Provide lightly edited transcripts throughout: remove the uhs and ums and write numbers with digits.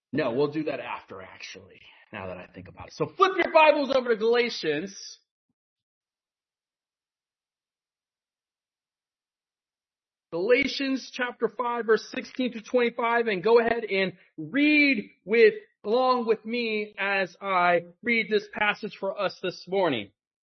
No, we'll do that after, actually, now that I think about it. So flip your Bibles over to Galatians. Galatians chapter 5, verse 16 to 25, and go ahead and read along with me as I read this passage for us this morning.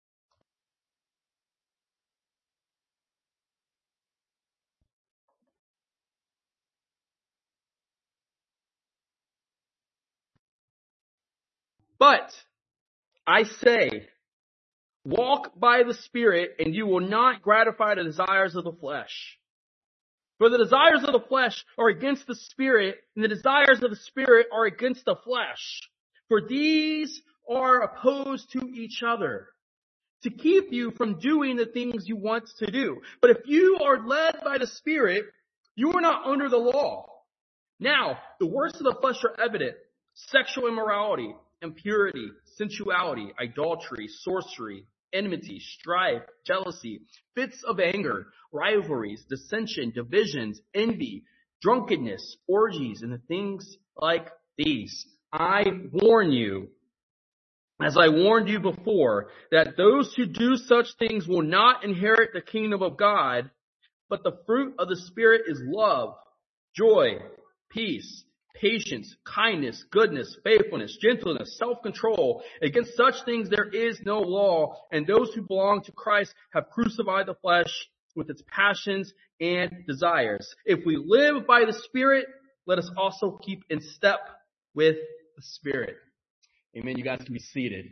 But I say, walk by the Spirit, and you will not gratify the desires of the flesh. For the desires of the flesh are against the Spirit, and the desires of the Spirit are against the flesh. For these are opposed to each other, to keep you from doing the things you want to do. But if you are led by the Spirit, you are not under the law. Now, the works of the flesh are evident: sexual immorality, impurity, sensuality, idolatry, sorcery, enmity, strife, jealousy, fits of anger, rivalries, dissension, divisions, envy, drunkenness, orgies, and the things like these. I warn you, as I warned you before, that those who do such things will not inherit the kingdom of God. But the fruit of the Spirit is love, joy, peace, patience, kindness, goodness, faithfulness, gentleness, self-control. Against such things there is no law, and those who belong to Christ have crucified the flesh with its passions and desires. If we live by the Spirit, let us also keep in step with the Spirit. Amen. You guys can be seated.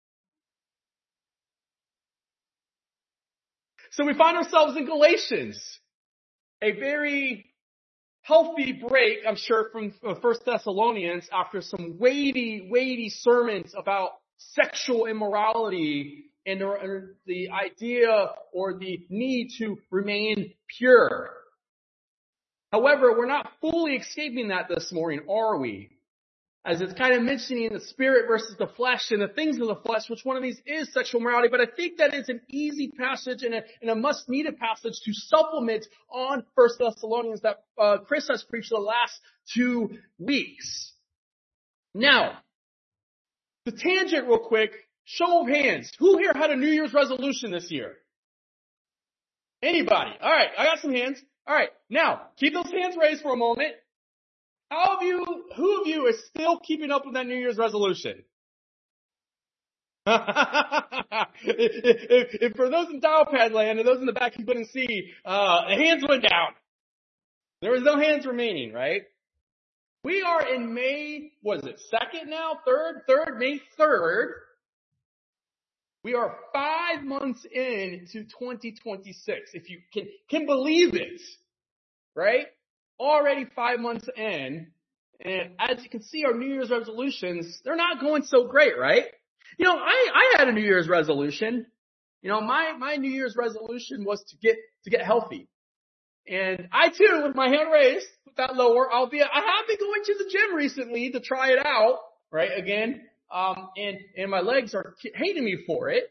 So we find ourselves in Galatians, a very healthy break, I'm sure, from 1 Thessalonians after some weighty sermons about sexual immorality and the idea or the need to remain pure. However, we're not fully escaping that this morning, are we? As it's kind of mentioning the spirit versus the flesh and the things of the flesh, which one of these is sexual morality. But I think that is an easy passage and a must-needed passage to supplement on 1 Thessalonians that Chris has preached the last 2 weeks. Now, the tangent real quick, show of hands. Who here had a New Year's resolution this year? Anybody? All right, I got some hands. All right, now, keep those hands raised for a moment. Who of you is still keeping up with that New Year's resolution? if for those in dial pad land and those in the back who couldn't see, the hands went down. There was no hands remaining, right? We are in May, what is it, 2nd now? 3rd, May 3rd. We are 5 months into 2026, if you can believe it, right? Already 5 months in, and as you can see, our New Year's resolutions, they're not going so great, right? You know, I had a New Year's resolution. You know, my New Year's resolution was to get healthy. And I too, with my hand raised, with that lower, albeit I have been going to the gym recently to try it out, right, again, and my legs are hating me for it.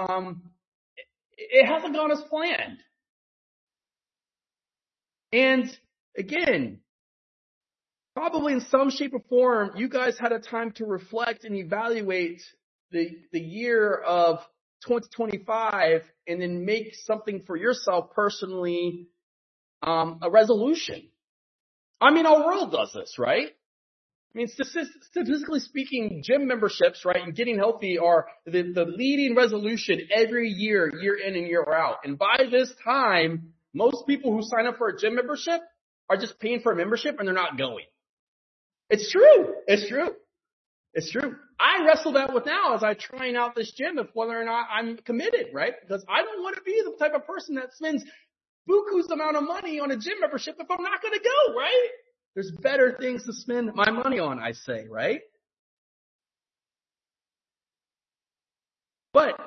It hasn't gone as planned. And again, probably in some shape or form, you guys had a time to reflect and evaluate the year of 2025 and then make something for yourself personally, a resolution. I mean, our world does this, right? I mean, statistically speaking, gym memberships, right, and getting healthy are the leading resolution every year in and year out. And by this time, most people who sign up for a gym membership are just paying for a membership and they're not going. It's true. It's true. It's true. I wrestle that with now as I'm trying out this gym of whether or not I'm committed, right? Because I don't want to be the type of person that spends buku's amount of money on a gym membership if I'm not going to go, right? There's better things to spend my money on, I say, right? But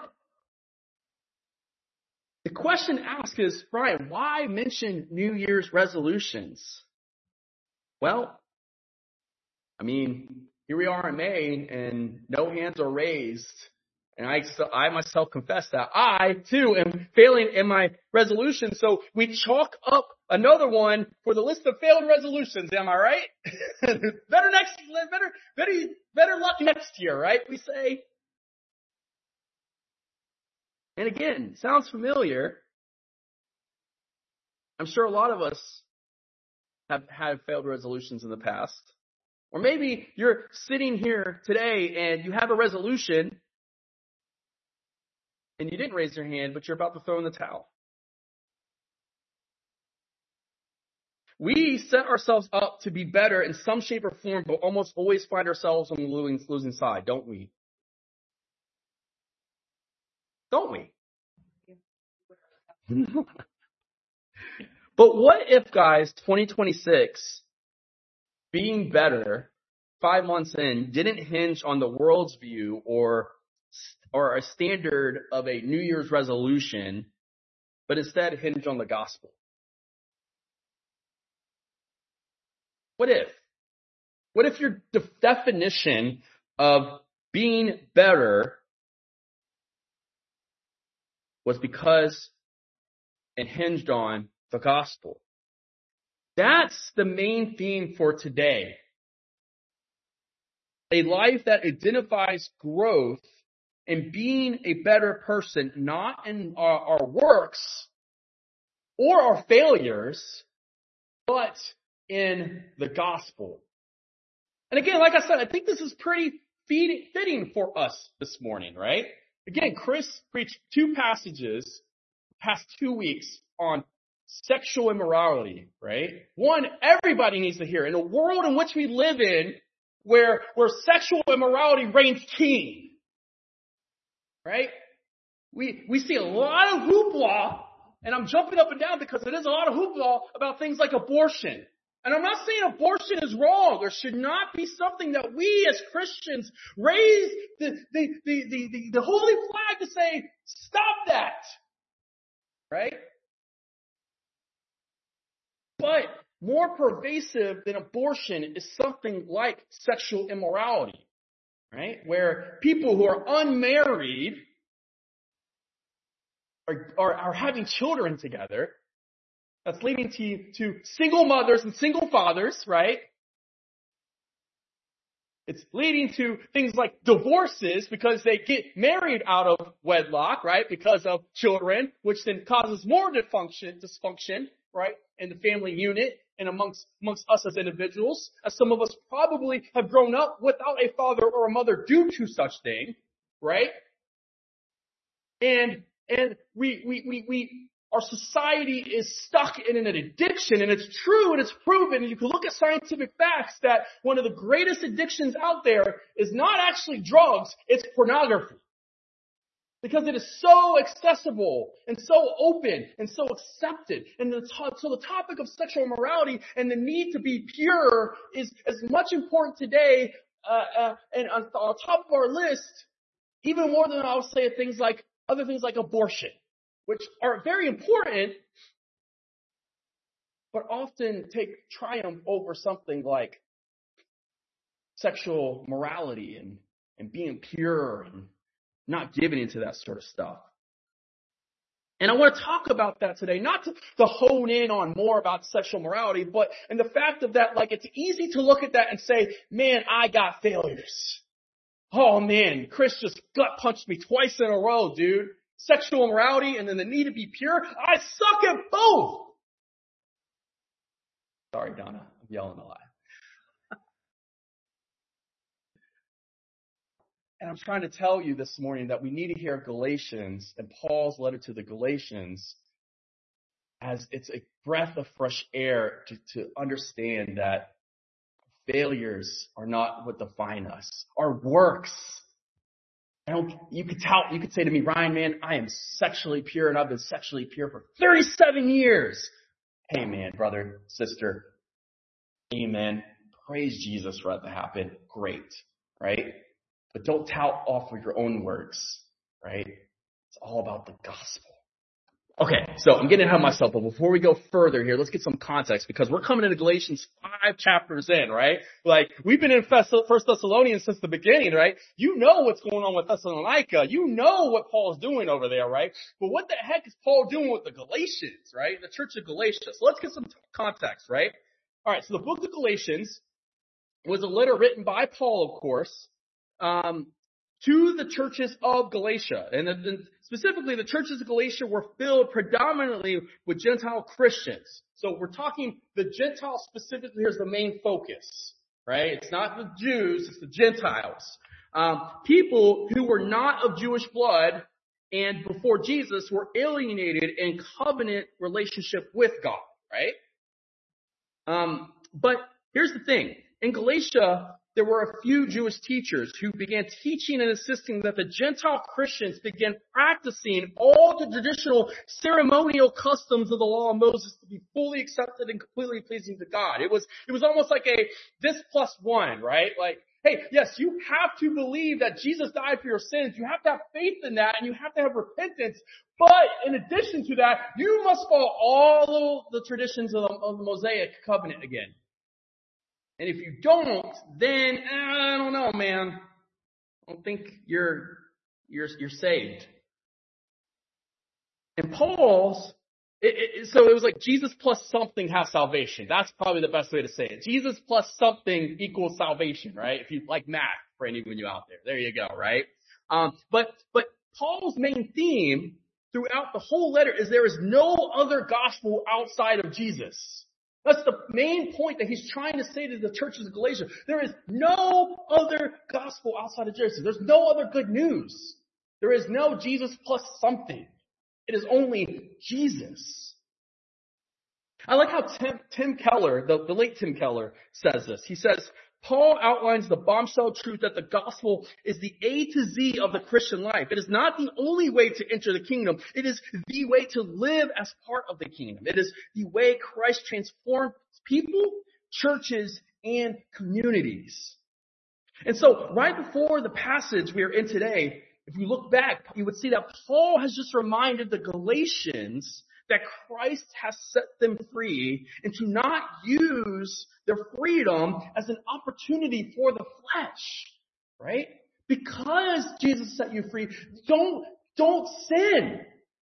the question asked is, Brian, why mention New Year's resolutions? Well, I mean, here we are in May and no hands are raised. And I myself confess that I too am failing in my resolution. So we chalk up another one for the list of failed resolutions. Am I right? better luck next year, right? We say. And again, sounds familiar. I'm sure a lot of us have had failed resolutions in the past. Or maybe you're sitting here today and you have a resolution and you didn't raise your hand, but you're about to throw in the towel. We set ourselves up to be better in some shape or form, but almost always find ourselves on the losing side, don't we? Don't we? But what if, guys, 2026, being better, 5 months in, didn't hinge on the world's view or a standard of a New Year's resolution, but instead hinged on the gospel? What if? What if your definition of being better was because it hinged on the gospel? That's the main theme for today. A life that identifies growth and being a better person, not in our works or our failures, but in the gospel. And again, like I said, I think this is pretty fitting for us this morning, right? Again, Chris preached 2 passages past 2 weeks on sexual immorality, right? One, everybody needs to hear. In a world in which we live in, where sexual immorality reigns king, right? We see a lot of hoopla, and I'm jumping up and down because it is a lot of hoopla about things like abortion. And I'm not saying abortion is wrong or should not be something that we as Christians raise the holy flag to say, stop that, right? But more pervasive than abortion is something like sexual immorality, right? Where people who are unmarried are having children together. That's leading to single mothers and single fathers, right? It's leading to things like divorces because they get married out of wedlock, right? Because of children, which then causes more dysfunction, right? In the family unit and amongst us as individuals, as some of us probably have grown up without a father or a mother due to such thing, right? And our society is stuck in an addiction, and it's true and it's proven, and you can look at scientific facts that one of the greatest addictions out there is not actually drugs, it's pornography. Because it is so accessible and so open and so accepted. And so the topic of sexual immorality and the need to be pure is as much important today and on top of our list, even more than I'll say other things like abortion, which are very important, but often take triumph over something like sexual morality and being pure and not giving into that sort of stuff. And I want to talk about that today, not to hone in on more about sexual morality, but in the fact of that, like, it's easy to look at that and say, man, I got failures. Oh man, Chris just gut punched me twice in a row, dude. Sexual immorality and then the need to be pure. I suck at both. Sorry, Donna, I'm yelling a lot. And I'm trying to tell you this morning that we need to hear Galatians and Paul's letter to the Galatians as it's a breath of fresh air to understand that failures are not what define us. Our works. You could say to me, Ryan, man, I am sexually pure and I've been sexually pure for 37 years. Hey man, brother, sister, amen. Praise Jesus for that to happen. Great, right? But don't tout off of your own works, right? It's all about the gospel. Okay, so I'm getting ahead of myself, but before we go further here, let's get some context because we're coming into Galatians 5 chapters in, right? Like, we've been in First Thessalonians since the beginning, right? You know what's going on with Thessalonica. You know what Paul's doing over there, right? But what the heck is Paul doing with the Galatians, right? The church of Galatia. So let's get some context, right? Alright, so the book of Galatians was a letter written by Paul, of course, to the churches of Galatia. And specifically, the churches of Galatia were filled predominantly with Gentile Christians. So we're talking the Gentiles specifically here is the main focus, right? It's not the Jews, it's the Gentiles. People who were not of Jewish blood and before Jesus were alienated in covenant relationship with God, right? But here's the thing. In Galatia, there were a few Jewish teachers who began teaching and insisting that the Gentile Christians began practicing all the traditional ceremonial customs of the law of Moses to be fully accepted and completely pleasing to God. It was almost like a this plus one, right? Like, hey, yes, you have to believe that Jesus died for your sins. You have to have faith in that and you have to have repentance. But in addition to that, you must follow all the traditions of the Mosaic covenant again. And if you don't, then I don't know, man. I don't think you're saved. And Paul's, so it was like Jesus plus something has salvation. That's probably the best way to say it. Jesus plus something equals salvation, right? If you like math, for anyone you out there you go, right? But Paul's main theme throughout the whole letter is there is no other gospel outside of Jesus. That's the main point that he's trying to say to the churches of Galatia. There is no other gospel outside of Jesus. There's no other good news. There is no Jesus plus something. It is only Jesus. I like how Tim Keller, the late Tim Keller, says this. He says, Paul outlines the bombshell truth that the gospel is the A to Z of the Christian life. It is not the only way to enter the kingdom. It is the way to live as part of the kingdom. It is the way Christ transforms people, churches, and communities. And so right before the passage we are in today, if you look back, you would see that Paul has just reminded the Galatians that Christ has set them free and to not use their freedom as an opportunity for the flesh, right? Because Jesus set you free, don't sin.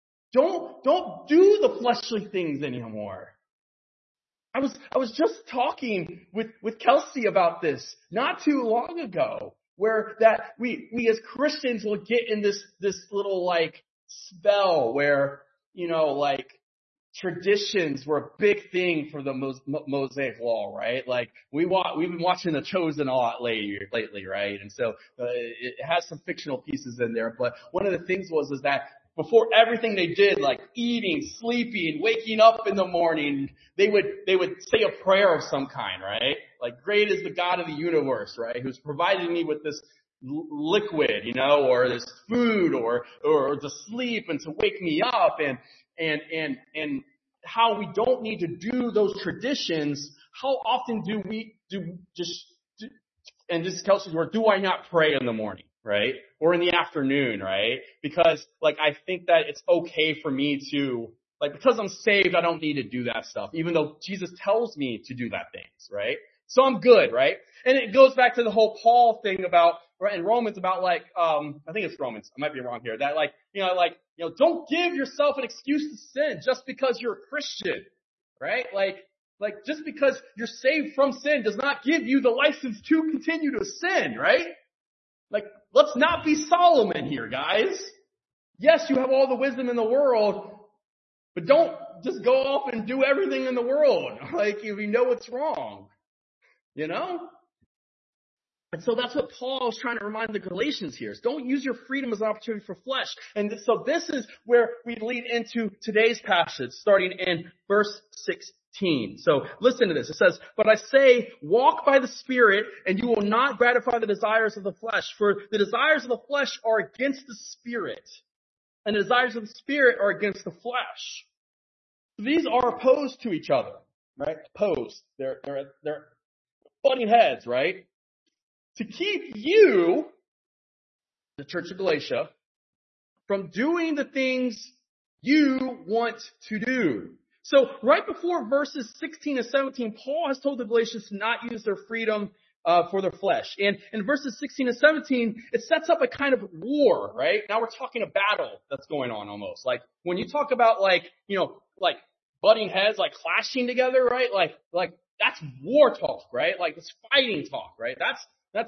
Don't do the fleshly things anymore. I was just talking with Kelsey about this not too long ago, where that we as Christians will get in this little like spell where, you know, like traditions were a big thing for the Mosaic law, right? Like we've been watching The Chosen a lot lately, right? And so it has some fictional pieces in there, but one of the things is that before everything they did, like eating, sleeping, waking up in the morning, they would say a prayer of some kind, right? Like, great is the God of the universe, right? Who's provided me with this liquid, you know, or this food, or to sleep and to wake me up, and how we don't need to do those traditions. How often do we and this is Kelsey's word, do I not pray in the morning, right? Or in the afternoon, right? Because, like, I think that it's okay for me to, like, because I'm saved, I don't need to do that stuff, even though Jesus tells me to do that things, right? So I'm good, right? And it goes back to the whole Paul thing about, right, in Romans about, like, I think it's Romans, I might be wrong here, that, like, don't give yourself an excuse to sin just because you're a Christian, right? Like, just because you're saved from sin does not give you the license to continue to sin, right? Like, let's not be Solomon here, guys. Yes, you have all the wisdom in the world, but don't just go off and do everything in the world, like, if you know what's wrong, you know? And so that's what Paul is trying to remind the Galatians here, is don't use your freedom as an opportunity for flesh. And so this is where we lead into today's passage, starting in verse 16. So listen to this. It says, but I say, walk by the Spirit, and you will not gratify the desires of the flesh. For the desires of the flesh are against the Spirit, and the desires of the Spirit are against the flesh. These are opposed to each other, right? Opposed. They're butting heads, right? To keep you, the Church of Galatia, from doing the things you want to do. So right before verses 16 and 17, Paul has told the Galatians to not use their freedom for their flesh. And in verses 16 and 17, it sets up a kind of war, right? Now we're talking a battle that's going on almost. Like when you talk about like butting heads, like clashing together, right? Like that's war talk, right? Like it's fighting talk, right? That's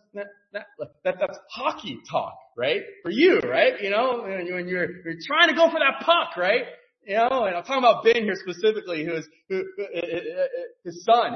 hockey talk, right? For you, right? When you're trying to go for that puck, right? And I'm talking about Ben here specifically, his son,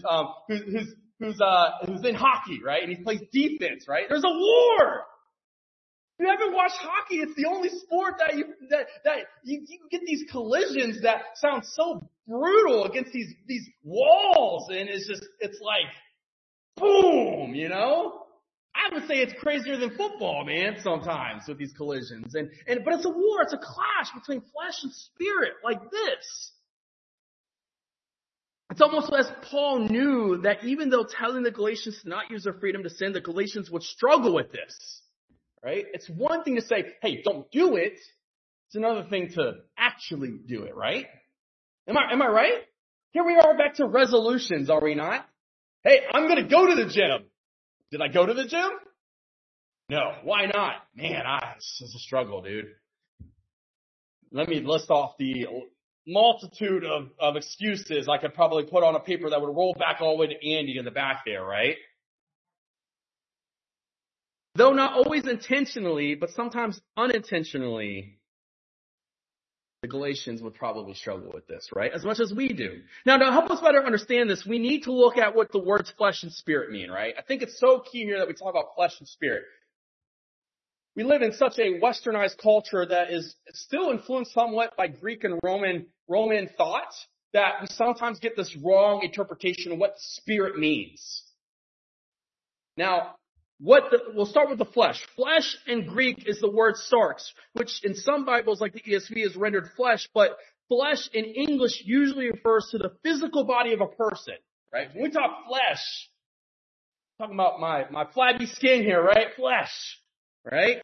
who's in hockey, right? And he plays defense, right? There's a war. If you haven't watched hockey, it's the only sport that you get these collisions that sound so brutal against these walls, and it's like boom, I would say it's crazier than football, man, sometimes with these collisions. But it's a war, it's a clash between flesh and spirit like this. It's almost as Paul knew that even though telling the Galatians to not use their freedom to sin, the Galatians would struggle with this. Right? It's one thing to say, hey, don't do it. It's another thing to actually do it, right? Am I right? Here we are back to resolutions, are we not? Hey, I'm going to go to the gym. Did I go to the gym? No. Why not? Man, this is a struggle, dude. Let me list off the multitude of excuses I could probably put on a paper that would roll back all the way to Andy in the back there, right? Though not always intentionally, but sometimes unintentionally, the Galatians would probably struggle with this, right? As much as we do. Now, to help us better understand this, we need to look at what the words flesh and spirit mean, right? I think it's so key here that we talk about flesh and spirit. We live in such a westernized culture that is still influenced somewhat by Greek and Roman thought that we sometimes get this wrong interpretation of what spirit means. Now, we'll start with the flesh. Flesh in Greek is the word sarx, which in some Bibles like the ESV is rendered flesh, but flesh in English usually refers to the physical body of a person, right? When we talk flesh, I'm talking about my flabby skin here, right? Flesh, right?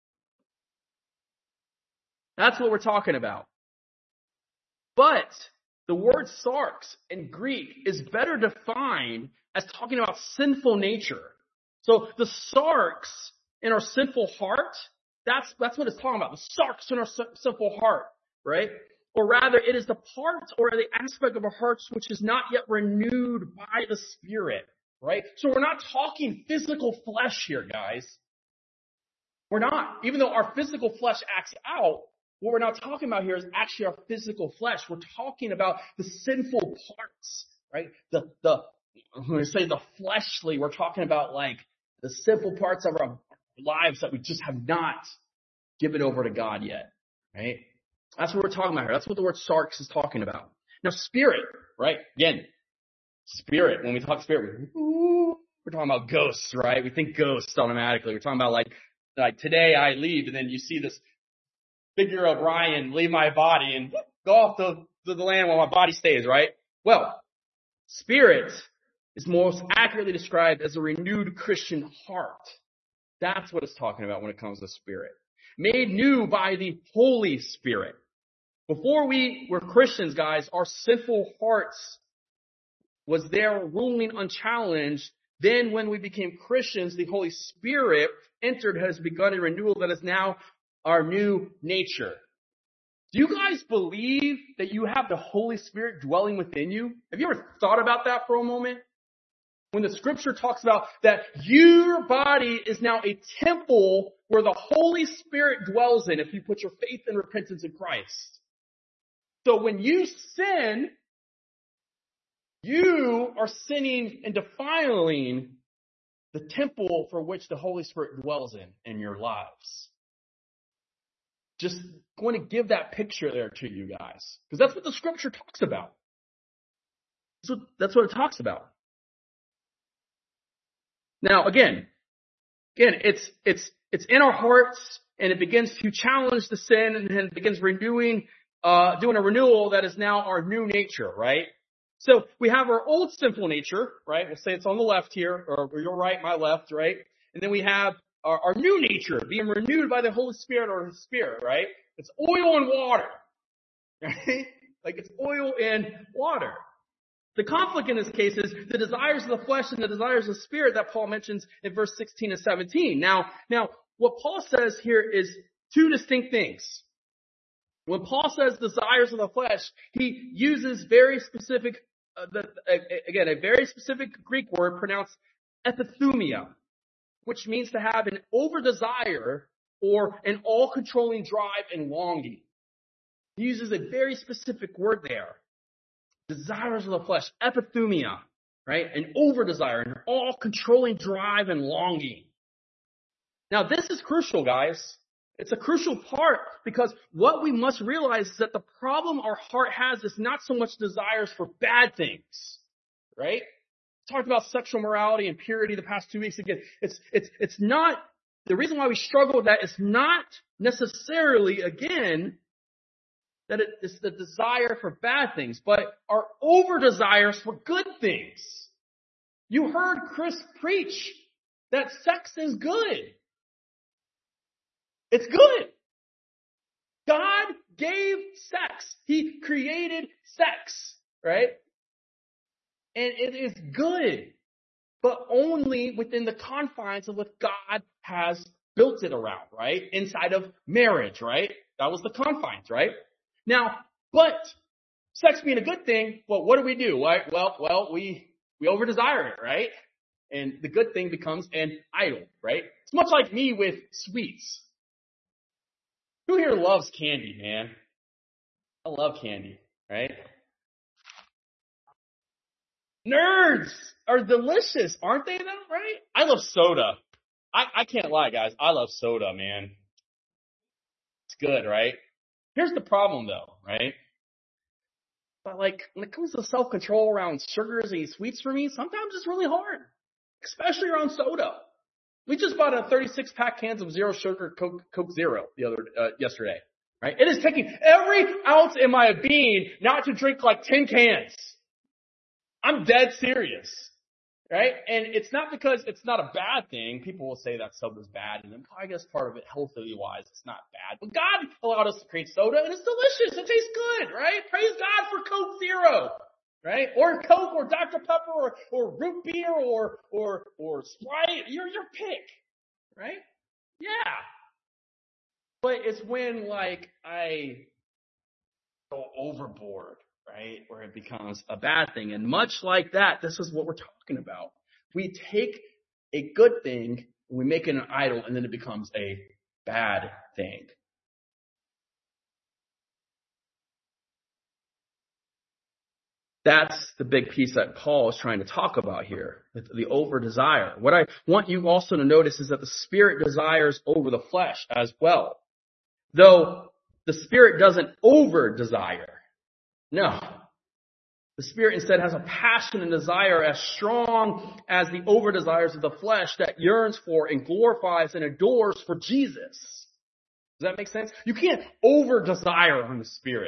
That's what we're talking about. But the word sarx in Greek is better defined as talking about sinful nature. So the sarx in our sinful heart, that's what it's talking about. The sarx in our sinful heart, right? Or rather, it is the part or the aspect of our hearts which is not yet renewed by the Spirit, right? So we're not talking physical flesh here, guys. We're not. Even though our physical flesh acts out, what we're not talking about here is actually our physical flesh. We're talking about the sinful parts, right? When we say the fleshly, we're talking about like the simple parts of our lives that we just have not given over to God yet, right? That's what we're talking about here. That's what the word sarx is talking about. Now, spirit, right? Again, spirit. When we talk spirit, we're talking about ghosts, right? We think ghosts automatically. We're talking about like today I leave, and then you see this figure of Ryan leave my body and go off to the land while my body stays, right? Well, spirit is most accurately described as a renewed Christian heart. That's what it's talking about when it comes to spirit. Made new by the Holy Spirit. Before we were Christians, guys, our sinful hearts was there ruling unchallenged. Then when we became Christians, the Holy Spirit entered, has begun a renewal that is now our new nature. Do you guys believe that you have the Holy Spirit dwelling within you? Have you ever thought about that for a moment? When the scripture talks about that your body is now a temple where the Holy Spirit dwells in if you put your faith and repentance in Christ. So when you sin, you are sinning and defiling the temple for which the Holy Spirit dwells in your lives. Just going to give that picture there to you guys. Because that's what the scripture talks about. That's what it talks about. Now, again, it's in our hearts, and it begins to challenge the sin, and then it begins doing a renewal that is now our new nature, right? So we have our old sinful nature, right? We'll say it's on the left here, or your right, my left, right? And then we have our new nature being renewed by the Holy Spirit or His Spirit, right? It's oil and water, right? Like it's oil and water. The conflict in this case is the desires of the flesh and the desires of the spirit that Paul mentions in verse 16 and 17. Now, what Paul says here is two distinct things. When Paul says desires of the flesh, he uses very specific, a very specific Greek word pronounced epithumia, which means to have an over-desire or an all-controlling drive and longing. He uses a very specific word there. Desires of the flesh, epithumia, right? An over-desire, an all-controlling drive and longing. Now, this is crucial, guys. It's a crucial part because what we must realize is that the problem our heart has is not so much desires for bad things, right? We talked about sexual morality and purity the past 2 weeks again. It's not, the reason why we struggle with that is not necessarily, again, that it's the desire for bad things, but our over-desires for good things. You heard Chris preach that sex is good. It's good. God gave sex. He created sex, right? And it is good, but only within the confines of what God has built it around, right? Inside of marriage, right? That was the confines, right? Now, but sex being a good thing, well, what do? Right? Well, we over-desire it, right? And the good thing becomes an idol, right? It's much like me with sweets. Who here loves candy, man? I love candy, right? Nerds are delicious, aren't they though, right? I love soda. I can't lie, guys. I love soda, man. It's good, right? Here's the problem though, right? But like, when it comes to self-control around sugars and sweets for me, sometimes it's really hard. Especially around soda. We just bought a 36-pack cans of zero sugar Coke Zero yesterday, right? It is taking every ounce in my being not to drink like 10 cans. I'm dead serious, right? And it's not because it's not a bad thing. People will say that soda is bad, and then I guess part of it, healthily-wise, it's not bad. But God allowed us to create soda, and it's delicious. It tastes good, right? Praise God for Coke Zero. Right? Or Coke, or Dr. Pepper, or root beer, or Sprite. Your pick. Right? Yeah. But it's when, like, I go overboard, right? Where it becomes a bad thing. And much like that, this is what we're talking about. We take a good thing, and we make it an idol, and then it becomes a bad thing. That's the big piece that Paul is trying to talk about here, the over-desire. What I want you also to notice is that the Spirit desires over the flesh as well. Though the Spirit doesn't over-desire. No. The Spirit instead has a passion and desire as strong as the over-desires of the flesh that yearns for and glorifies and adores for Jesus. Does that make sense? You can't over-desire on the Spirit.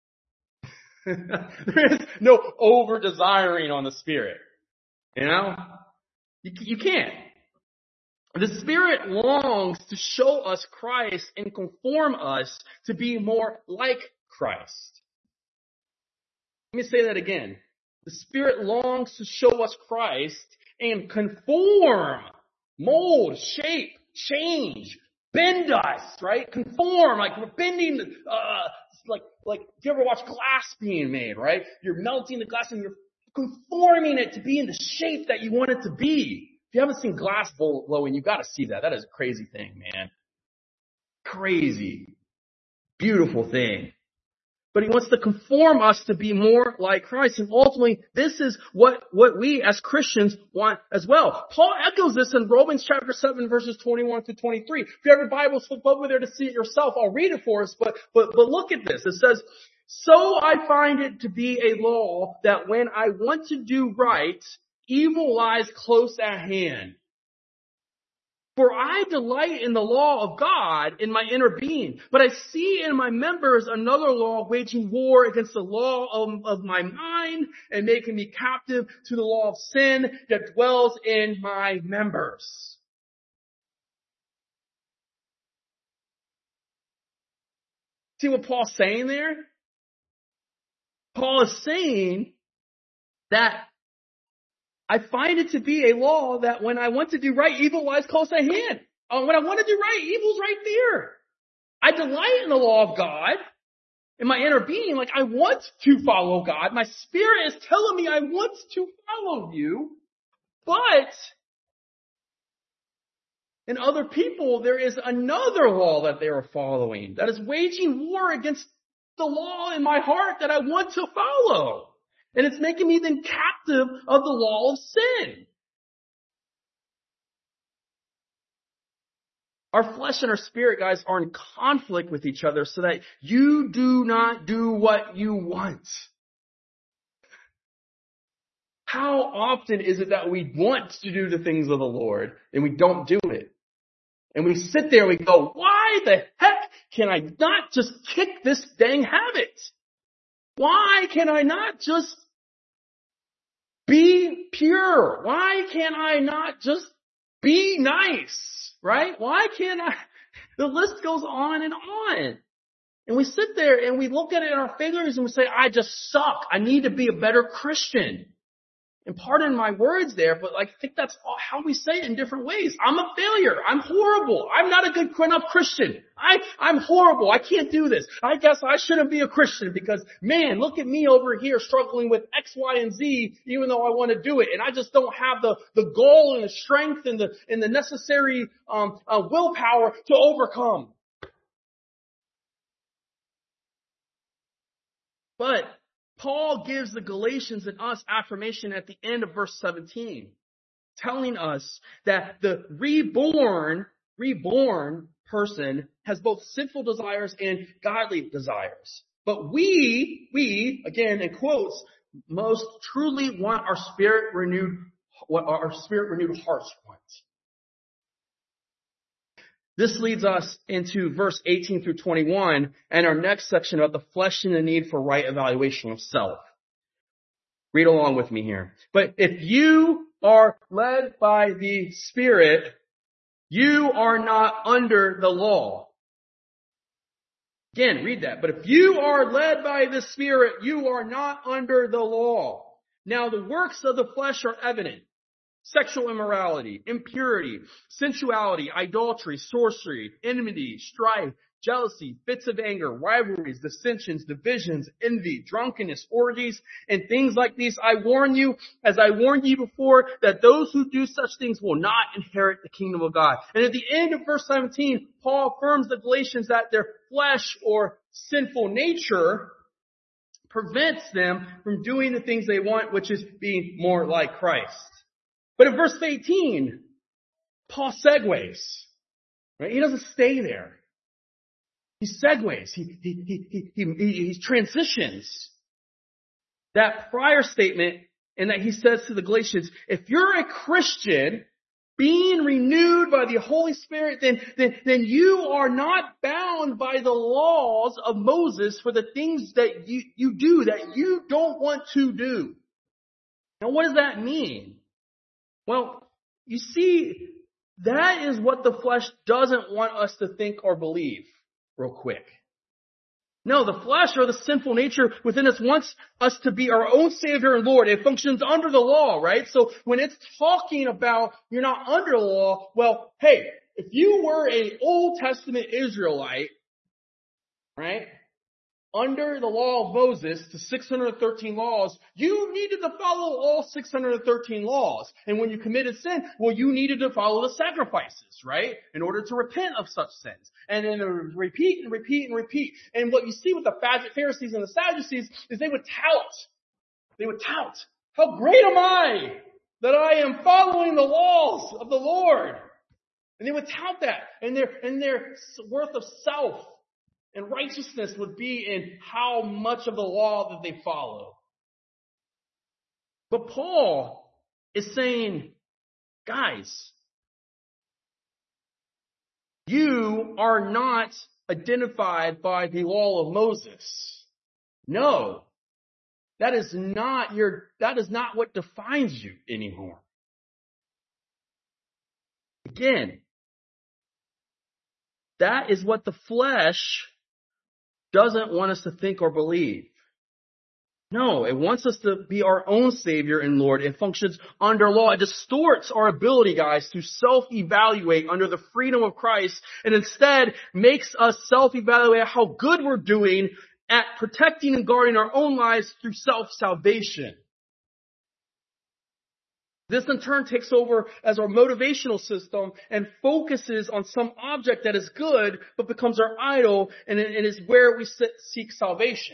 There is no over-desiring on the Spirit. You know? You can't. The Spirit longs to show us Christ and conform us to be more like Christ. Let me say that again. The Spirit longs to show us Christ and conform, mold, shape, change, bend us, right? Conform, like we're bending, like, do you ever watch glass being made, right? You're melting the glass and you're conforming it to be in the shape that you want it to be. If you haven't seen glass blowing, you've got to see that. That is a crazy thing, man. Crazy. Beautiful thing. But he wants to conform us to be more like Christ. And ultimately, this is what we as Christians want as well. Paul echoes this in Romans chapter 7, verses 21 to 23. If you have your Bible, flip over there to see it yourself. I'll read it for us, but look at this. It says, "So I find it to be a law that when I want to do right, evil lies close at hand. For I delight in the law of God in my inner being, but I see in my members another law waging war against the law of my mind and making me captive to the law of sin that dwells in my members." See what Paul's saying there? Paul is saying that I find it to be a law that when I want to do right, evil lies close at hand. When I want to do right, evil's right there. I delight in the law of God in my inner being. Like, I want to follow God. My spirit is telling me I want to follow you. But in other people, there is another law that they are following that is waging war against the law in my heart that I want to follow. And it's making me then captive of the law of sin. Our flesh and our spirit, guys, are in conflict with each other so that you do not do what you want. How often is it that we want to do the things of the Lord and we don't do it? And we sit there and we go, why the heck can I not just kick this dang habit? Why can I not just be pure? Why can I not just be nice? Right? Why can't I? The list goes on and on. And we sit there and we look at it in our failures and we say, I just suck. I need to be a better Christian. And pardon my words there, but I think that's how we say it in different ways. I'm a failure. I'm horrible. I'm not a good enough Christian. I'm horrible. I can't do this. I guess I shouldn't be a Christian because, man, look at me over here struggling with X, Y, and Z, even though I want to do it. And I just don't have the goal and the strength and the necessary willpower to overcome. But Paul gives the Galatians and us affirmation at the end of verse 17, telling us that the reborn person has both sinful desires and godly desires. But we, again, in quotes, most truly want our spirit renewed, what our spirit renewed hearts want. This leads us into verse 18 through 21 and our next section about the flesh and the need for right evaluation of self. Read along with me here. But if you are led by the Spirit, you are not under the law. Again, read that. But if you are led by the Spirit, you are not under the law. Now the works of the flesh are evident. Sexual immorality, impurity, sensuality, idolatry, sorcery, enmity, strife, jealousy, fits of anger, rivalries, dissensions, divisions, envy, drunkenness, orgies, and things like these. I warn you, as I warned you before, that those who do such things will not inherit the kingdom of God. And at the end of verse 17, Paul affirms the Galatians that their flesh or sinful nature prevents them from doing the things they want, which is being more like Christ. But in verse 18, Paul segues, right? He doesn't stay there. He segues. He transitions that prior statement, and that he says to the Galatians, if you're a Christian being renewed by the Holy Spirit, then you are not bound by the laws of Moses for the things that you do that you don't want to do. Now, what does that mean? Well, you see, that is what the flesh doesn't want us to think or believe real quick. No, the flesh or the sinful nature within us wants us to be our own Savior and Lord. It functions under the law, right? So when it's talking about you're not under the law, well, hey, if you were an Old Testament Israelite, right, under the law of Moses, the 613 laws, you needed to follow all 613 laws. And when you committed sin, well, you needed to follow the sacrifices, right? In order to repent of such sins. And then repeat and repeat and repeat. And what you see with the Pharisees and the Sadducees is they would tout, how great am I that I am following the laws of the Lord. And they would tout that. And their worth of self and righteousness would be in how much of the law that they follow. But Paul is saying, guys, you are not identified by the law of Moses. No, that is not what defines you anymore. Again, that is what the flesh doesn't want us to think or believe. No, it wants us to be our own Savior and Lord. It functions under law. It distorts our ability, guys, to self-evaluate under the freedom of Christ, and instead makes us self-evaluate how good we're doing at protecting and guarding our own lives through self-salvation. This in turn takes over as our motivational system and focuses on some object that is good, but becomes our idol, and it is where we seek salvation.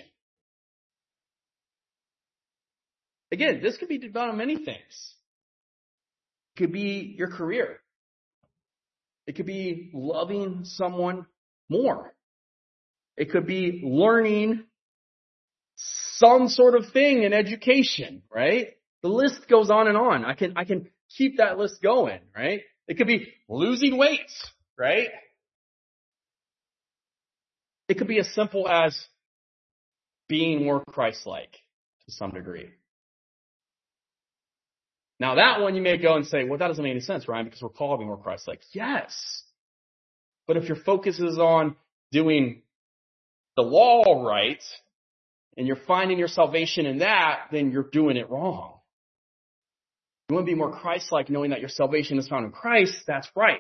Again, this could be about many things. It could be your career. It could be loving someone more. It could be learning some sort of thing in education, right? The list goes on and on. I can keep that list going, right? It could be losing weight, right? It could be as simple as being more Christ-like to some degree. Now that one you may go and say, well, that doesn't make any sense, Ryan, because we're called to be more Christ-like. Yes. But if your focus is on doing the law right, and you're finding your salvation in that, then you're doing it wrong. You want to be more Christ-like, knowing that your salvation is found in Christ. That's right.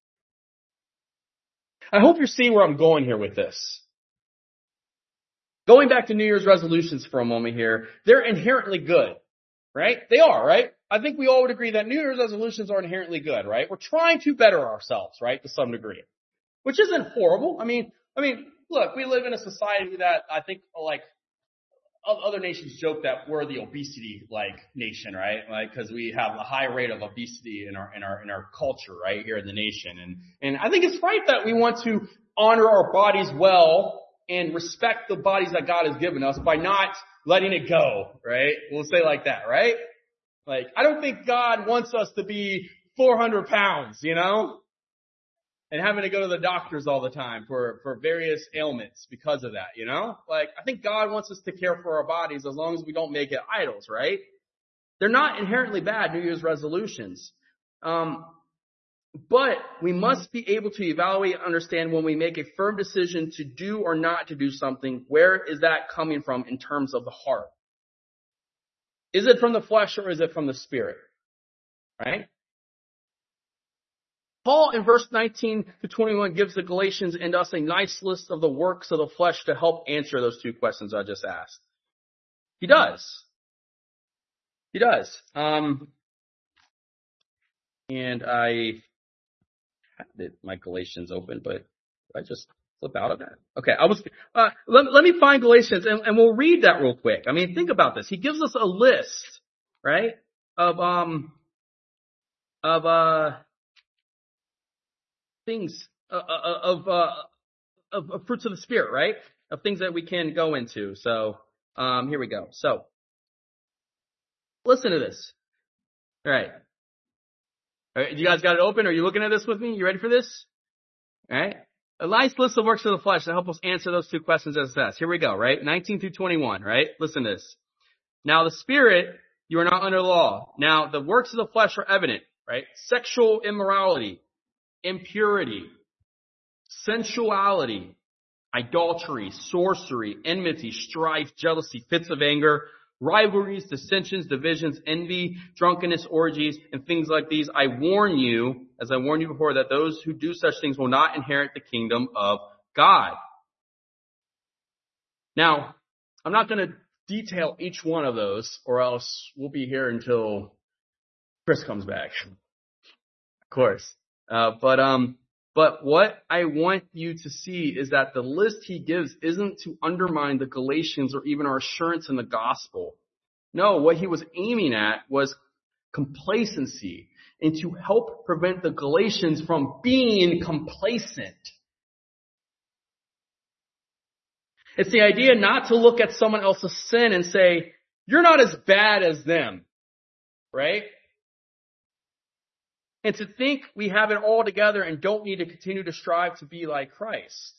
I hope you're seeing where I'm going here with this. Going back to New Year's resolutions for a moment here, they're inherently good, right? They are, right? I think we all would agree that New Year's resolutions are inherently good, right? We're trying to better ourselves, right, to some degree, which isn't horrible. I mean, look, we live in a society that I think, like, other nations joke that we're the obesity-like nation, right? Like, because we have a high rate of obesity in our culture, right, here in the nation. And I think it's right that we want to honor our bodies well and respect the bodies that God has given us by not letting it go, right? We'll say like that, right? Like, I don't think God wants us to be 400 pounds, you know? And having to go to the doctors all the time for various ailments because of that, you know? Like, I think God wants us to care for our bodies as long as we don't make it idols, right? They're not inherently bad, New Year's resolutions. But we must be able to evaluate and understand when we make a firm decision to do or not to do something, where is that coming from in terms of the heart? Is it from the flesh or is it from the Spirit? Right? Paul in verse 19 to 21 gives the Galatians and us a nice list of the works of the flesh to help answer those two questions I just asked. He does. He does. And I had my Galatians open, but I just flip out of that. Okay, let me find Galatians and we'll read that real quick. I mean, think about this. He gives us a list, right, of things, of fruits of the Spirit, right? Of things that we can go into. So, here we go. So, listen to this. All right. You guys got it open? Are you looking at this with me? You ready for this? All right. A nice list of works of the flesh to help us answer those two questions as it says. Here we go, right? 19 through 21, right? Listen to this. Now the Spirit, you are not under law. Now the works of the flesh are evident, right? Sexual immorality, impurity, sensuality, idolatry, sorcery, enmity, strife, jealousy, fits of anger, rivalries, dissensions, divisions, envy, drunkenness, orgies, and things like these. I warn you, as I warned you before, that those who do such things will not inherit the kingdom of God. Now, I'm not going to detail each one of those, or else we'll be here until Chris comes back. Of course. But what I want you to see is that the list he gives isn't to undermine the Galatians or even our assurance in the gospel. No, what he was aiming at was complacency and to help prevent the Galatians from being complacent. It's the idea not to look at someone else's sin and say, you're not as bad as them, right? And to think we have it all together and don't need to continue to strive to be like Christ.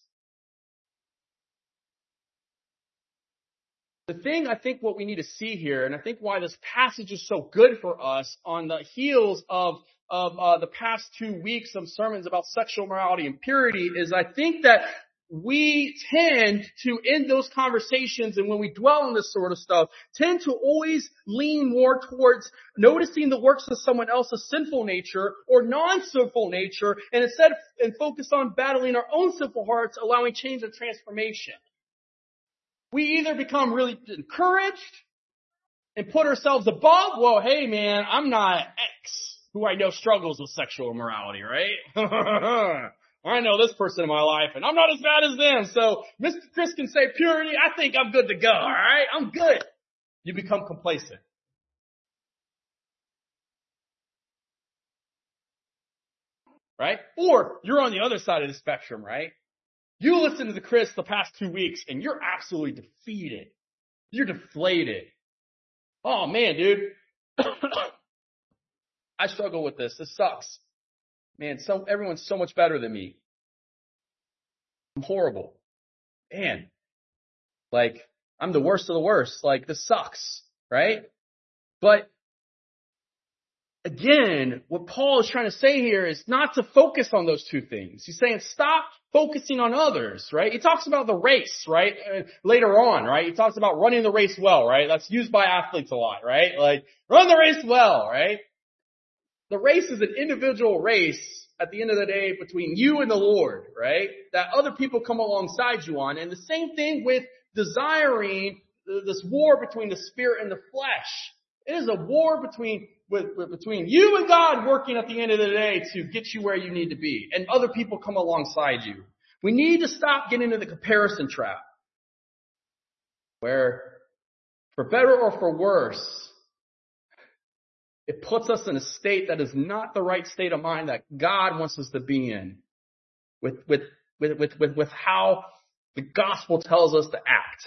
The thing I think what we need to see here, and I think why this passage is so good for us on the heels of the past 2 weeks of sermons about sexual morality and purity, is I think that we tend to, in those conversations and when we dwell on this sort of stuff, tend to always lean more towards noticing the works of someone else's sinful nature or non-sinful nature, and and focus on battling our own sinful hearts, allowing change and transformation. We either become really encouraged and put ourselves above, well, hey man, I'm not X, who I know struggles with sexual immorality, right? I know this person in my life, and I'm not as bad as them. So Mr. Chris can say purity. I think I'm good to go. All right, I'm good. You become complacent. Right? Or you're on the other side of the spectrum, right? You listen to the Chris the past 2 weeks, and you're absolutely defeated. You're deflated. Oh man, dude. I struggle with this. This sucks. Man, everyone's so much better than me. I'm horrible. Man, like, I'm the worst of the worst. Like, this sucks, right? But again, what Paul is trying to say here is not to focus on those two things. He's saying stop focusing on others, right? He talks about the race, right? Later on, right? He talks about running the race well, right? That's used by athletes a lot, right? Like, run the race well, right? The race is an individual race at the end of the day between you and the Lord, right? That other people come alongside you on. And the same thing with desiring this war between the spirit and the flesh. It is a war between you and God working at the end of the day to get you where you need to be. And other people come alongside you. We need to stop getting into the comparison trap. Where, for better or for worse, it puts us in a state that is not the right state of mind that God wants us to be in. With how the gospel tells us to act.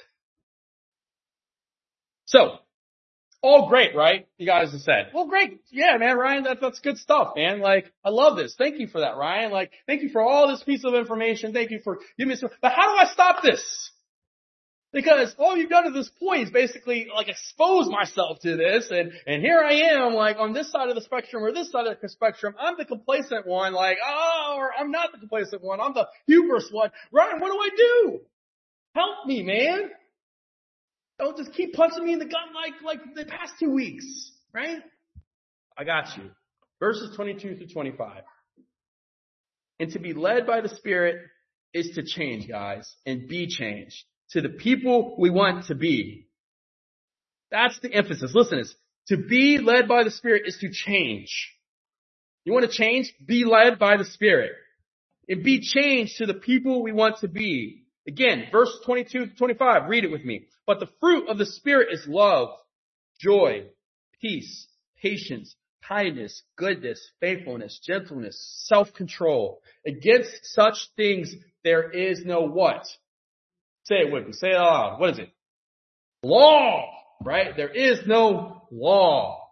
So, all great, right? You guys have said, well, great. Yeah, man, Ryan, that's good stuff, man. Like, I love this. Thank you for that, Ryan. Like, thank you for all this piece of information. Thank you for giving me some, but how do I stop this? Because all you've done to this point is basically like expose myself to this, and here I am, like on this side of the spectrum or this side of the spectrum. I'm the complacent one, like, or I'm not the complacent one. I'm the hubris one. Ryan, what do I do? Help me, man. Don't just keep punching me in the gut like the past 2 weeks, right? I got you. Verses 22 through 25. And to be led by the Spirit is to change, guys, and be changed to the people we want to be. That's the emphasis. Listen, to be led by the Spirit is to change. You want to change? Be led by the Spirit. And be changed to the people we want to be. Again, verse 22 to 25, read it with me. But the fruit of the Spirit is love, joy, peace, patience, kindness, goodness, faithfulness, gentleness, self-control. Against such things there is no what? Say it with me. Say it aloud. What is it? Law, right? There is no law.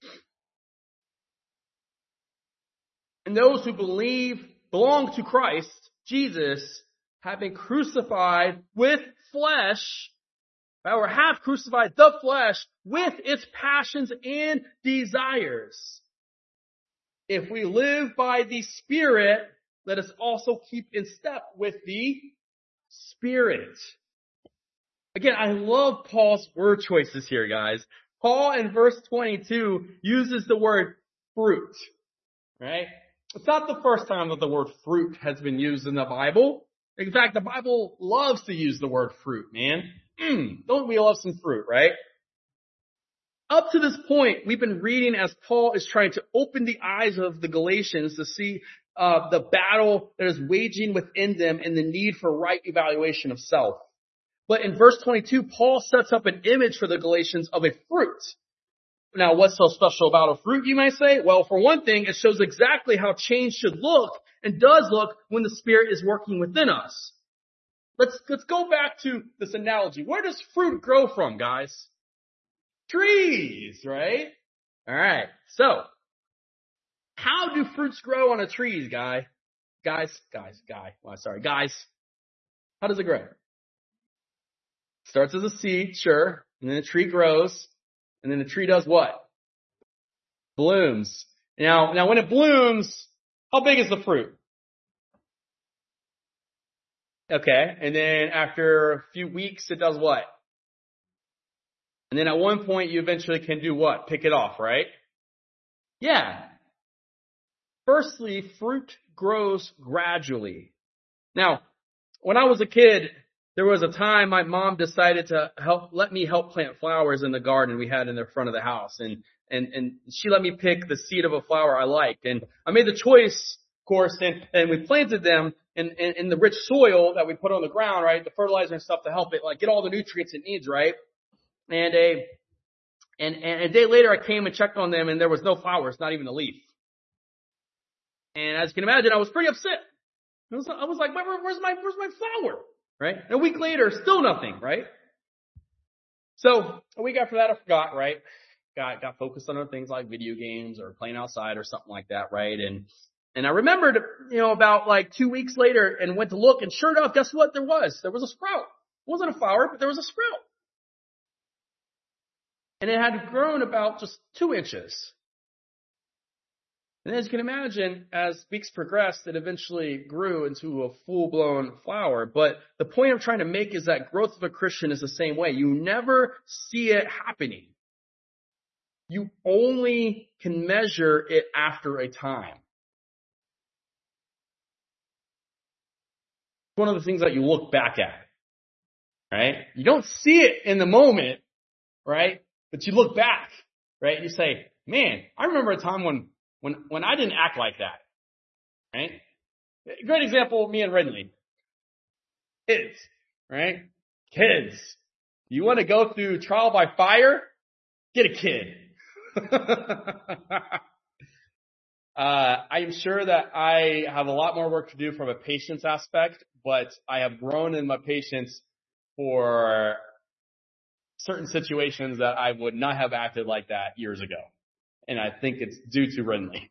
And those who belong to Christ, Jesus, have been crucified with flesh, or have crucified the flesh with its passions and desires. If we live by the Spirit, let us also keep in step with the Spirit. Again, I love Paul's word choices here, guys. Paul in verse 22 uses the word fruit, right? It's not the first time that the word fruit has been used in the Bible. In fact, the Bible loves to use the word fruit, man. Don't we love some fruit, right? Up to this point, we've been reading as Paul is trying to open the eyes of the Galatians to see the battle that is waging within them and the need for right evaluation of self. But in verse 22, Paul sets up an image for the Galatians of a fruit. Now, what's so special about a fruit, you might say? Well, for one thing, it shows exactly how change should look and does look when the Spirit is working within us. Let's go back to this analogy. Where does fruit grow from, guys? Trees, right? All right. So, how do fruits grow on a tree, guys? How does it grow? Starts as a seed, sure, and then the tree grows, and then the tree does what? Blooms. Now when it blooms, how big is the fruit? Okay. And then after a few weeks, it does what? And then at one point, you eventually can do what? Pick it off, right? Yeah. Firstly, fruit grows gradually. Now, when I was a kid, there was a time my mom decided to let me help plant flowers in the garden we had in the front of the house. And she let me pick the seed of a flower I liked. And I made the choice, of course, and we planted them in the rich soil that we put on the ground, right? The fertilizer and stuff to help it, like, get all the nutrients it needs, right? And a day later, I came and checked on them, and there was no flowers, not even a leaf. And as you can imagine, I was pretty upset. I was like, where's my flower? Right? And a week later, still nothing, right? So a week after that, I forgot, right? Got focused on other things like video games or playing outside or something like that, right? And I remembered, about like 2 weeks later and went to look, and sure enough, guess what? There was a sprout. It wasn't a flower, but there was a sprout. And it had grown about just 2 inches. And as you can imagine, as weeks progressed, it eventually grew into a full-blown flower. But the point I'm trying to make is that growth of a Christian is the same way. You never see it happening. You only can measure it after a time. It's one of the things that you look back at, right? You don't see it in the moment, right? But you look back, right? You say, man, I remember a time when I didn't act like that, right? Great example, me and Renly. Kids, right? Kids. You want to go through trial by fire? Get a kid. I am sure that I have a lot more work to do from a patience aspect, but I have grown in my patience for certain situations that I would not have acted like that years ago. And I think it's due to Renly.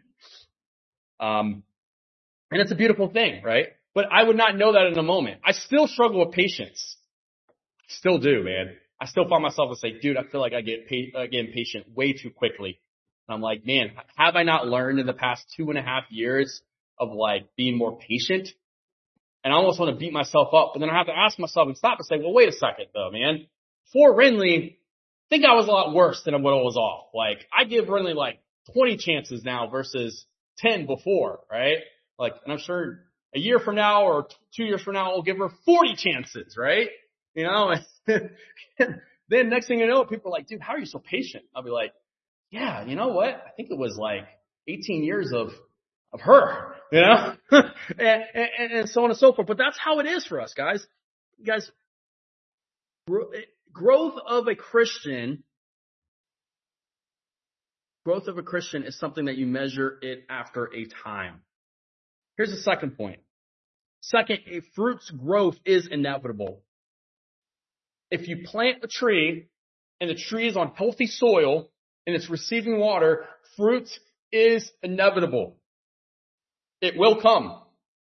And it's a beautiful thing, right? But I would not know that in a moment. I still struggle with patience. Still do, man. I still find myself to say, dude, I feel like I get impatient way too quickly. And I'm like, man, have I not learned in the past 2.5 years of like being more patient? And I almost want to beat myself up, but then I have to ask myself and stop and say, well, wait a second though, man. For Renly, I think I was a lot worse than what I was off. Like, I give Renly like 20 chances now versus 10 before, right? Like, and I'm sure a year from now or 2 years from now, I'll give her 40 chances, right? Then next thing you know, people are like, dude, how are you so patient? I'll be like, yeah, you know what? I think it was like 18 years of her, and so on and so forth. But that's how it is for us, guys. Guys, growth of a Christian is something that you measure it after a time. Here's the second point. Second, a fruit's growth is inevitable. If you plant a tree and the tree is on healthy soil and it's receiving water, fruit is inevitable. It will come.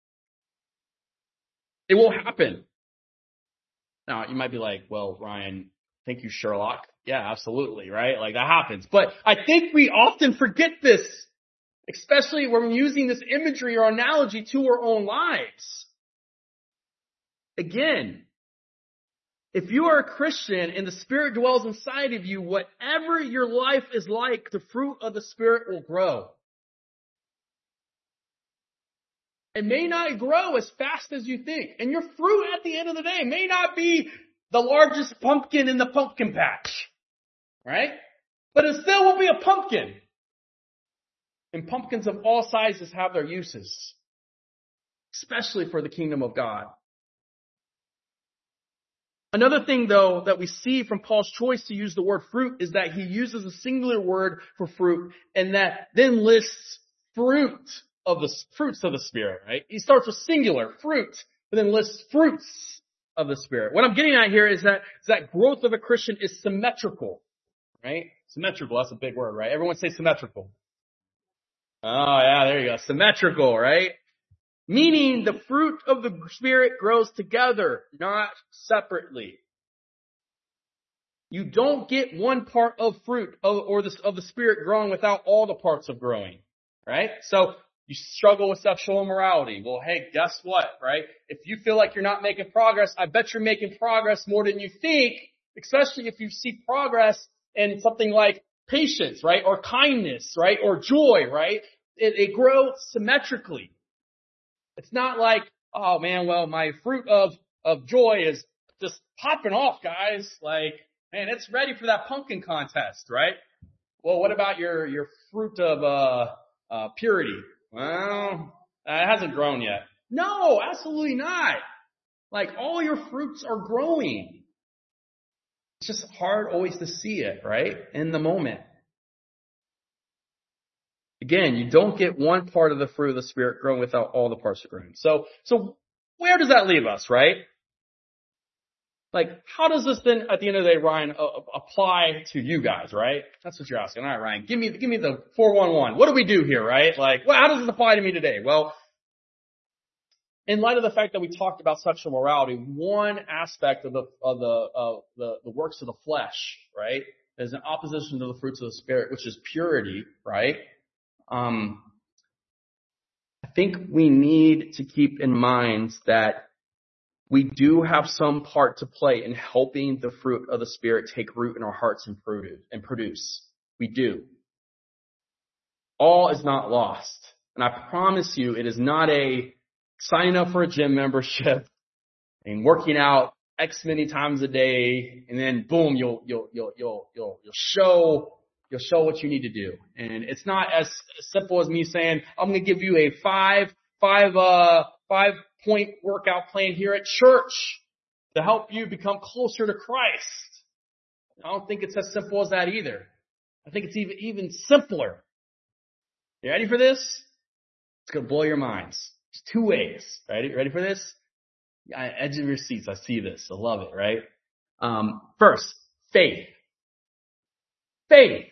It will happen. Now, you might be like, well, Ryan, thank you, Sherlock. Yeah, absolutely, right? Like, that happens. But I think we often forget this, especially when we're using this imagery or analogy to our own lives. Again, if you are a Christian and the Spirit dwells inside of you, whatever your life is like, the fruit of the Spirit will grow. It may not grow as fast as you think. And your fruit at the end of the day may not be the largest pumpkin in the pumpkin patch. Right? But it still will be a pumpkin. And pumpkins of all sizes have their uses. Especially for the kingdom of God. Another thing, though, that we see from Paul's choice to use the word fruit is that he uses a singular word for fruit and that then lists fruits of the Spirit, right? He starts with singular, fruit, but then lists fruits of the Spirit. What I'm getting at here is that growth of a Christian is symmetrical, right? Symmetrical, that's a big word, right? Everyone say symmetrical. Oh, yeah, there you go. Symmetrical, right? Meaning the fruit of the Spirit grows together, not separately. You don't get one part of fruit of the Spirit growing without all the parts of growing, right? So You struggle with sexual immorality. Well, hey, guess what, right? If you feel like you're not making progress, I bet you're making progress more than you think, especially if you see progress in something like patience, right? Or kindness, right? Or joy, right? It grows symmetrically. It's not like, oh man, well, my fruit of joy is just popping off, guys. Like, man, it's ready for that pumpkin contest, right? Well, what about your fruit of purity? Well, it hasn't grown yet. No, absolutely not. Like, all your fruits are growing. It's just hard always to see it, right? In the moment. Again, you don't get one part of the fruit of the Spirit growing without all the parts growing. So where does that leave us, right? Like, how does this then, at the end of the day, Ryan, apply to you guys, right? That's what you're asking. All right, Ryan, give me the 411. What do we do here, right? Like, well, how does this apply to me today? Well, in light of the fact that we talked about sexual morality, one aspect of the works of the flesh, right, is in opposition to the fruits of the Spirit, which is purity, right? I think we need to keep in mind that we do have some part to play in helping the fruit of the Spirit take root in our hearts and produce. We do. All is not lost. And I promise you, it is not a signing up for a gym membership and working out X many times a day, and then boom, you'll show what you need to do. And it's not as simple as me saying, I'm going to give you a five point workout plan here at church to help you become closer to Christ. I don't think it's as simple as that either. I think it's even simpler. You ready for this? It's going to blow your minds. There's two ways. Ready for this? Edge of your seats. I see this. I love it, right? First, faith. Faith.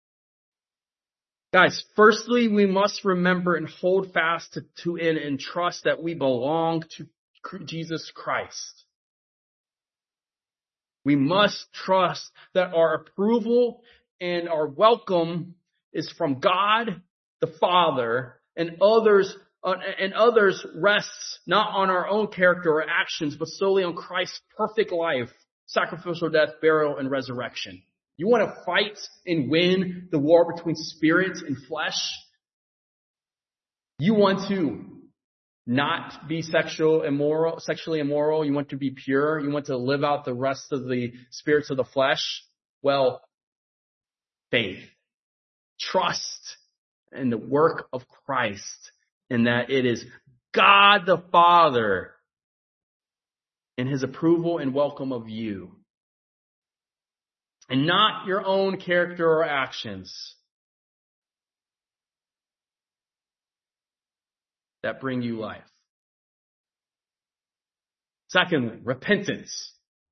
Guys, firstly, we must remember and hold fast to and trust that we belong to Jesus Christ. We must trust that our approval and our welcome is from God, the Father, and others rests not on our own character or actions, but solely on Christ's perfect life, sacrificial death, burial, and resurrection. You want to fight and win the war between spirit and flesh? You want to not be sexually immoral. You want to be pure. You want to live out the rest of the spirits of the flesh. Well, faith, trust in the work of Christ, and that it is God the Father and His approval and welcome of you, and not your own character or actions that bring you life. Secondly, repentance.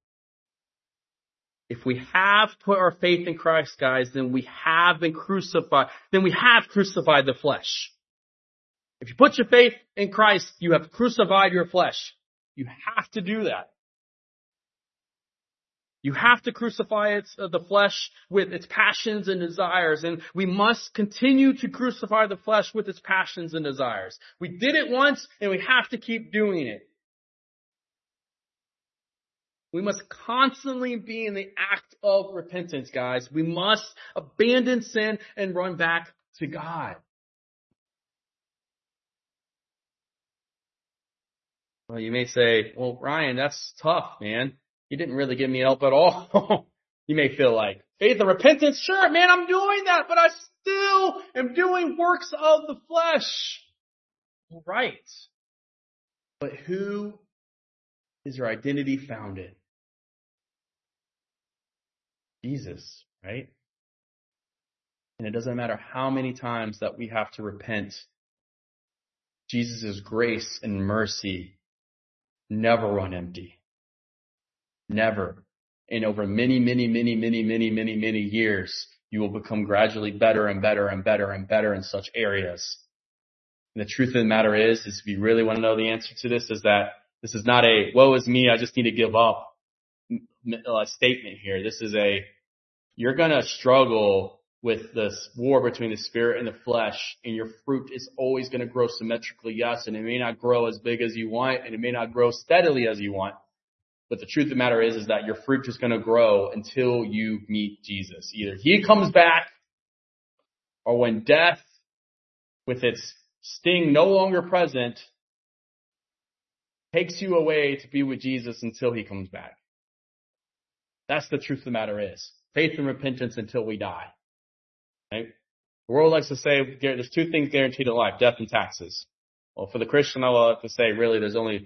If we have put our faith in Christ, guys, then we have been crucified. Then we have crucified the flesh. If you put your faith in Christ, you have crucified your flesh. You have to do that. You have to crucify the flesh with its passions and desires, and we must continue to crucify the flesh with its passions and desires. We did it once, and we have to keep doing it. We must constantly be in the act of repentance, guys. We must abandon sin and run back to God. Well, you may say, well, Ryan, that's tough, man. You didn't really give me help at all. You may feel like, faith and repentance, sure, man, I'm doing that, but I still am doing works of the flesh. Right. But who is your identity found in? Jesus, right? And it doesn't matter how many times that we have to repent. Jesus' grace and mercy never run empty. Never. And over many years, you will become gradually better and better and better and better in such areas. And the truth of the matter is if you really want to know the answer to this, is that this is not a, woe is me, I just need to give up statement here. This is you're going to struggle with this war between the spirit and the flesh, and your fruit is always going to grow symmetrically, yes, and it may not grow as big as you want, and it may not grow steadily as you want. But the truth of the matter is that your fruit is going to grow until you meet Jesus. Either he comes back, or when death, with its sting no longer present, takes you away to be with Jesus until he comes back. That's the truth of the matter is. Faith and repentance until we die. Right? The world likes to say there's two things guaranteed in life, death and taxes. Well, for the Christian, I will have to say really there's only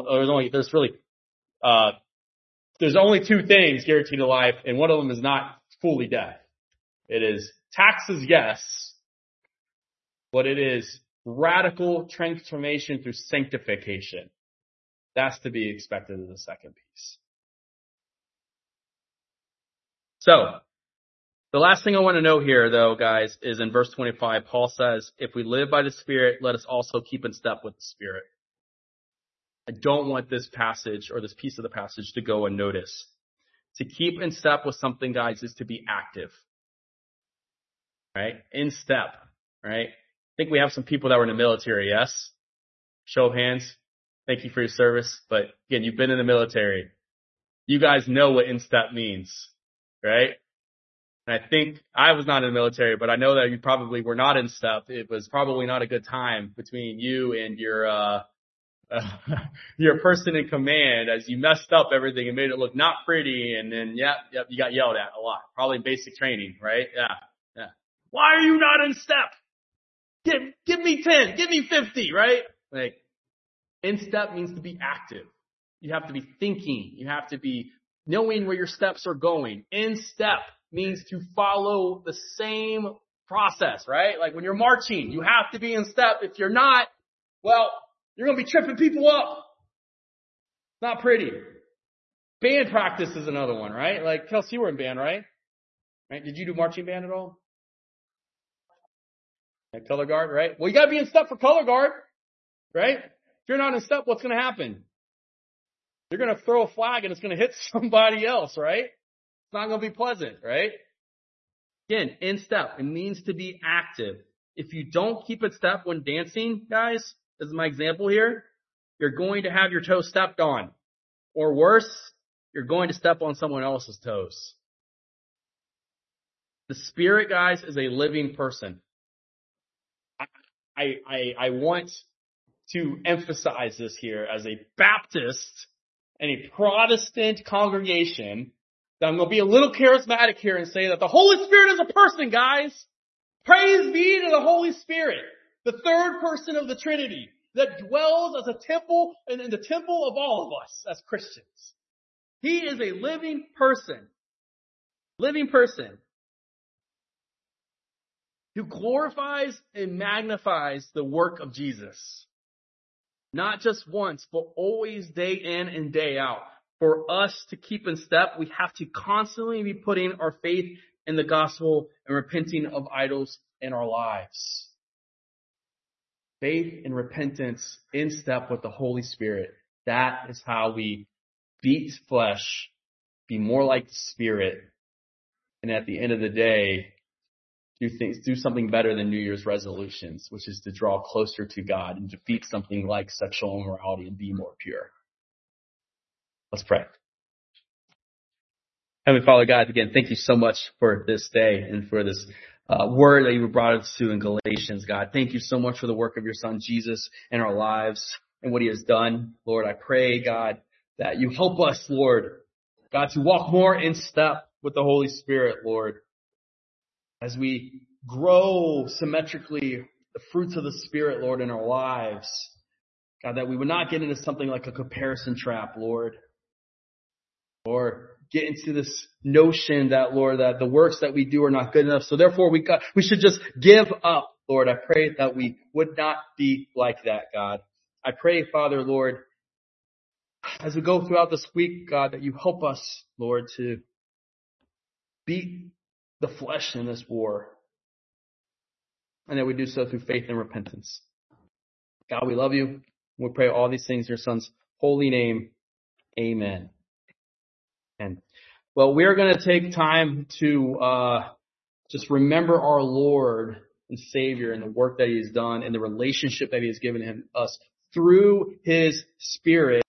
two things guaranteed in life, and one of them is not fully death. It is taxes, yes, but it is radical transformation through sanctification. That's to be expected in the second piece. So, the last thing I want to note here, though, guys, is in verse 25, Paul says, if we live by the Spirit, let us also keep in step with the Spirit. I don't want this passage or this piece of the passage to go unnoticed. To keep in step with something, guys, is to be active. Right? In step. Right? I think we have some people that were in the military, yes? Show of hands. Thank you for your service. But again, you've been in the military. You guys know what in step means. Right? And I think I was not in the military, but I know that you probably were not in step. It was probably not a good time between you and your person in command as you messed up everything and made it look not pretty. And then, yep, you got yelled at a lot. Probably basic training, right? Yeah. Why are you not in step? Give me 10, give me 50, right? Like, in step means to be active. You have to be thinking. You have to be knowing where your steps are going. In step means to follow the same process, right? Like when you're marching, you have to be in step. If you're not, well, you're going to be tripping people up. Not pretty. Band practice is another one, right? Like, Kelsey, you were in band, right? Right? Did you do marching band at all? At color guard, right? Well, you got to be in step for color guard, right? If you're not in step, what's going to happen? You're going to throw a flag and it's going to hit somebody else, right? It's not going to be pleasant, right? Again, in step. It means to be active. If you don't keep in step when dancing, guys, this is my example here, you're going to have your toes stepped on. Or worse, you're going to step on someone else's toes. The Spirit, guys, is a living person. I want to emphasize this here as a Baptist and a Protestant congregation that I'm going to be a little charismatic here and say that the Holy Spirit is a person, guys. Praise be to the Holy Spirit, the third person of the Trinity that dwells as a temple and in the temple of all of us as Christians. He is a living person who glorifies and magnifies the work of Jesus. Not just once, but always day in and day out. For us to keep in step, we have to constantly be putting our faith in the gospel and repenting of idols in our lives. Faith and repentance in step with the Holy Spirit. That is how we beat flesh, be more like the Spirit, and at the end of the day, do something better than New Year's resolutions, which is to draw closer to God and defeat something like sexual immorality and be more pure. Let's pray. Heavenly Father, God, again, thank you so much for this day and for this word that you brought us to in Galatians, God. Thank you so much for the work of your Son, Jesus, in our lives and what he has done. Lord, I pray, God, that you help us, Lord, God, to walk more in step with the Holy Spirit, Lord, as we grow symmetrically the fruits of the Spirit, Lord, in our lives. God, that we would not get into something like a comparison trap, Lord, or get into this notion that, Lord, that the works that we do are not good enough. So therefore we should just give up, Lord. I pray that we would not be like that, God. I pray, Father, Lord, as we go throughout this week, God, that you help us, Lord, to beat the flesh in this war. And that we do so through faith and repentance. God, we love you. We pray all these things in your Son's holy name. Amen. And well, we're going to take time to Just remember our Lord and Savior and the work that He has done and the relationship that He has given us through His Spirit.